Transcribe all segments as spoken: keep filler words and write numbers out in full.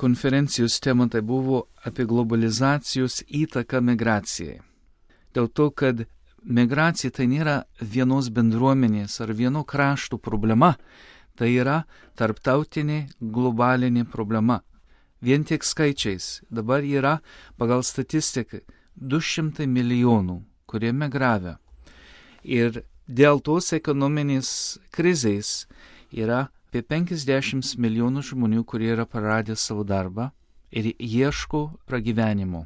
konferencijos tema tai buvo apie globalizacijos įtaką migracijai. Dėl to, kad migracija tai nėra vienos bendruomenės ar vieno krašto problema, tai yra tarptautinė globalinė problema. Vien tik skaičiais dabar yra pagal statistiką du šimtai milijonų, kurie migravę. Ir dėl tos ekonominės krizės yra apie penkiasdešimt milijonų žmonių, kurie yra praradę savo darbą ir ieško pragyvenimo.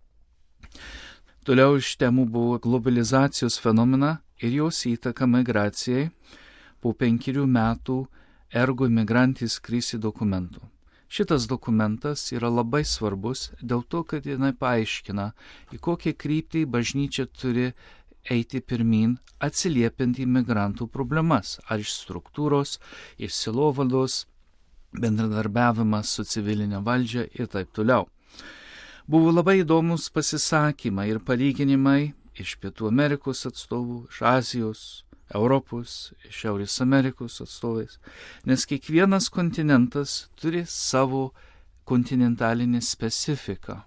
Toliau iš temų buvo globalizacijos fenomena ir jos įtaka migracijai po penkerių metų Ergo Migrantis Crisi dokumentų. Šitas dokumentas yra labai svarbus dėl to, kad jinai paaiškina, į kokią kryptį bažnyčia turi eiti pirmin, atsiliepiant į migrantų problemas, ar iš struktūros, iš sielovados, bendradarbiavimas su civilinė valdžia ir taip toliau. Buvo labai įdomus pasisakymai ir palyginimai iš Pietų Amerikos atstovų, iš Azijos, Europos, iš Šiaurės Amerikos atstovais, nes kiekvienas kontinentas turi savo kontinentalinę specifiką.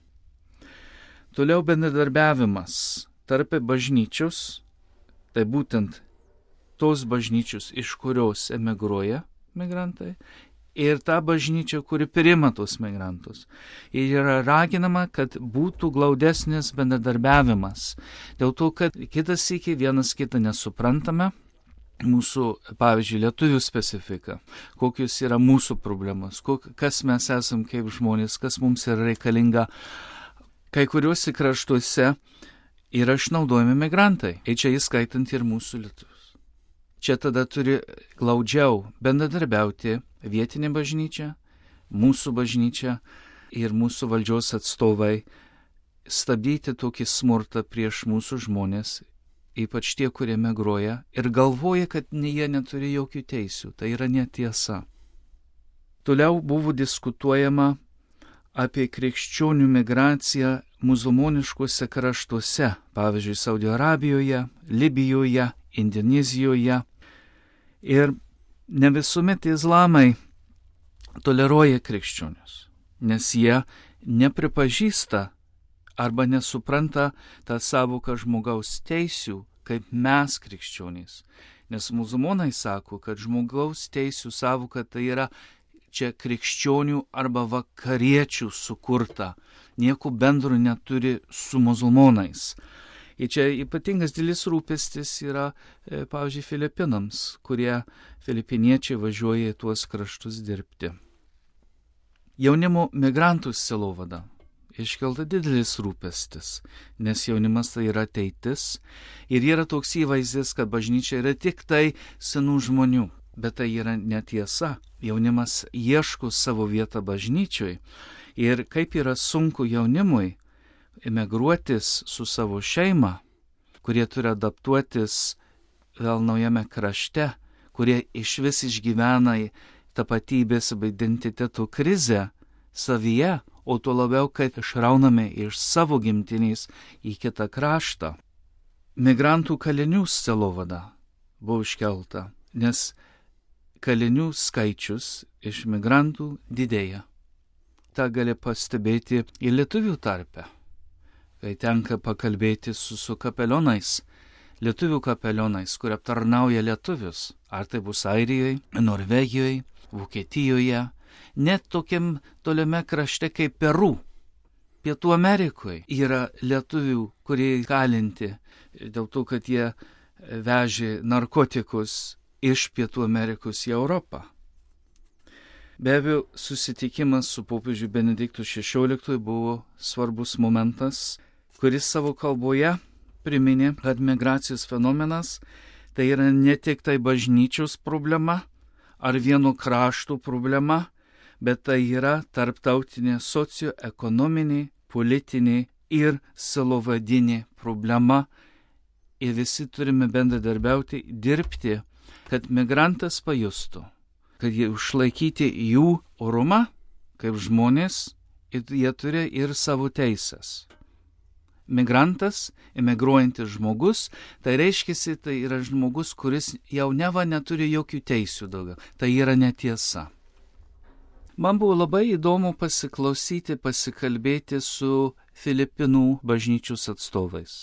Toliau bendradarbiavimas tarp bažnyčios, tai būtent tos bažnyčios, iš kurios emigruoja migrantai, ir ta bažnyčia, kuri priima tos migrantus. Ir yra raginama, kad būtų glaudesnis bendradarbiavimas. Dėl to, kad kitas sykį vienas kitą nesuprantame, mūsų, pavyzdžiui, lietuvių specifika, kokios yra mūsų problemos, kok, kas mes esam kaip žmonės, kas mums yra reikalinga. Kai kuriuose kraštuose yra išnaudojami migrantai, ir čia įskaitant ir mūsų lietuvius. Čia tada turi glaudžiau bendradarbiauti vietinė bažnyčia, mūsų bažnyčia ir mūsų valdžios atstovai, stabdyti tokį smurtą prieš mūsų žmonės, ypač tie, kurie migruoja ir galvoja, kad jie neturi jokių teisių. Tai yra netiesa. Toliau buvo diskutuojama apie krikščionių migraciją musulmoniškuose kraštuose, pavyzdžiui, Saudo Arabijoje, Libijoje, Indonezijoje. Ir ne visuomet islamai toleruoja krikščionius, nes jie nepripažįsta arba nesupranta tą savoką žmogaus teisių, kaip mes krikščionys. Nes musulmonai sako, kad žmogaus teisių savoka tai yra čia krikščionių arba vakariečių sukurta, nieko bendro neturi su musulmonais. Ir čia ypatingas didelis rūpestis yra, e, pavyzdžiui, Filipinams, kurie filipiniečiai važiuoja į tuos kraštus dirbti. Jaunimo migrantų sielovada iškelta didelis rūpestis, nes jaunimas tai yra ateitis ir yra toks įvaizdis, kad bažnyčia yra tik tai senų žmonių, bet tai yra netiesa. Jaunimas ieško savo vietą bažnyčioj ir kaip yra sunku jaunimui emigruotis su savo šeima, kurie turi adaptuotis vėl naujame krašte, kurie iš vis išgyvena tapatybės bei identiteto krizę savyje, o tuo labiau, kad išrauname iš savo gimtinės į kitą kraštą. Migrantų kalinių sielovada buvo iškelta, nes kalinių skaičius iš migrantų didėja. Ta gali pastebėti ir lietuvių tarpe. Kai tenka pakalbėti su, su kapelionais, lietuvių kapelionais, kurie aptarnauja lietuvius, ar tai bus Airijoje, Norvegijoje, Vokietijoje, net tokiam toliame krašte kaip Peru, Pietų Amerikoje yra lietuvių, kurie kalinti dėl to, kad jie vežė narkotikus iš Pietų Amerikos į Europą. Be abejo, susitikimas su popiežiu Benediktu šešioliktuoju buvo svarbus momentas, kuris savo kalboje priminė, kad migracijos fenomenas tai yra ne tik tai bažnyčios problema ar vieno krašto problema, bet tai yra tarptautinė socioekonominė, politinė ir sielovadinė problema ir visi turime bendradarbiauti, dirbti, kad migrantas pajustų, kad jie išlaikyti jų orumą kaip žmonės ir jie turi ir savo teisės. Migrantas, emigruojantis žmogus, tai reiškia, tai yra žmogus, kuris jau neva neturi jokių teisių daugiau. Tai yra netiesa. Man buvo labai įdomu pasiklausyti, pasikalbėti su Filipinų bažnyčios atstovais.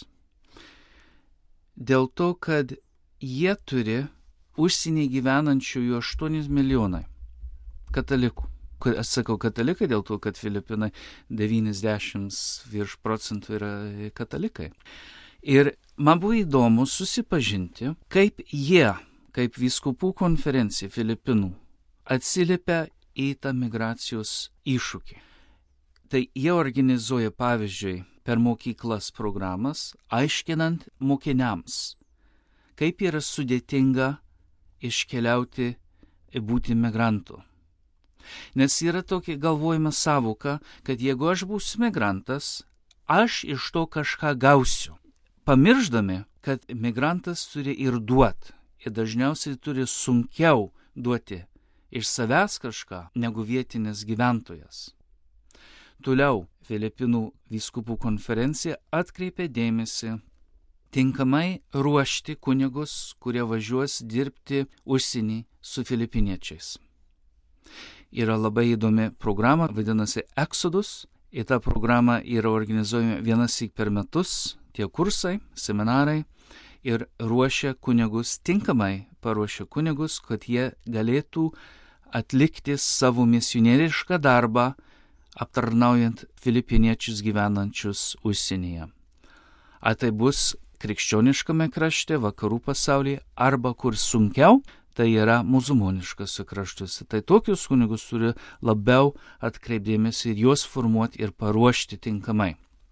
Dėl to, kad jie turi užsienį gyvenančiųjų aštuoni milijonai katalikų. Aš sakau katalikai dėl to, kad Filipinai devyniasdešimt virš procentų yra katalikai. Ir man buvo įdomu susipažinti, kaip jie, kaip vyskupų konferencija Filipinų, atsiliepia į tą migracijos iššūkį. Tai jie organizuoja, pavyzdžiui, per mokyklas programas, aiškinant mokiniams, kaip yra sudėtinga iškeliauti ir būti migrantu. Nes yra tokia galvojama savoka, kad jeigu aš būsiu migrantas, aš iš to kažką gausiu. Pamirždami, kad migrantas turi ir duoti, ir dažniausiai turi sunkiau duoti iš savęs kažką, negu vietinis gyventojas. Toliau Filipinų vyskupų konferencija atkreipė dėmesį tinkamai ruošti kunigus, kurie važiuos dirbti užsienį su filipiniečiais. Yra labai įdomi programa, vadinasi Exodus. Į tą programą yra organizuojami vienąsyk per metus tie kursai, seminarai ir ruošia kunigus, tinkamai paruošia kunigus, kad jie galėtų atlikti savo misionierišką darbą, aptarnaujant filipiniečius gyvenančius užsienyje. Ar tai bus krikščioniškame krašte, vakarų pasaulyje, arba kur sunkiau, tai yra musulmoniškose kraštuose. Tai tokius kunigus turi labiau atkreipdėmėsi ir juos formuoti ir paruošti tinkamai.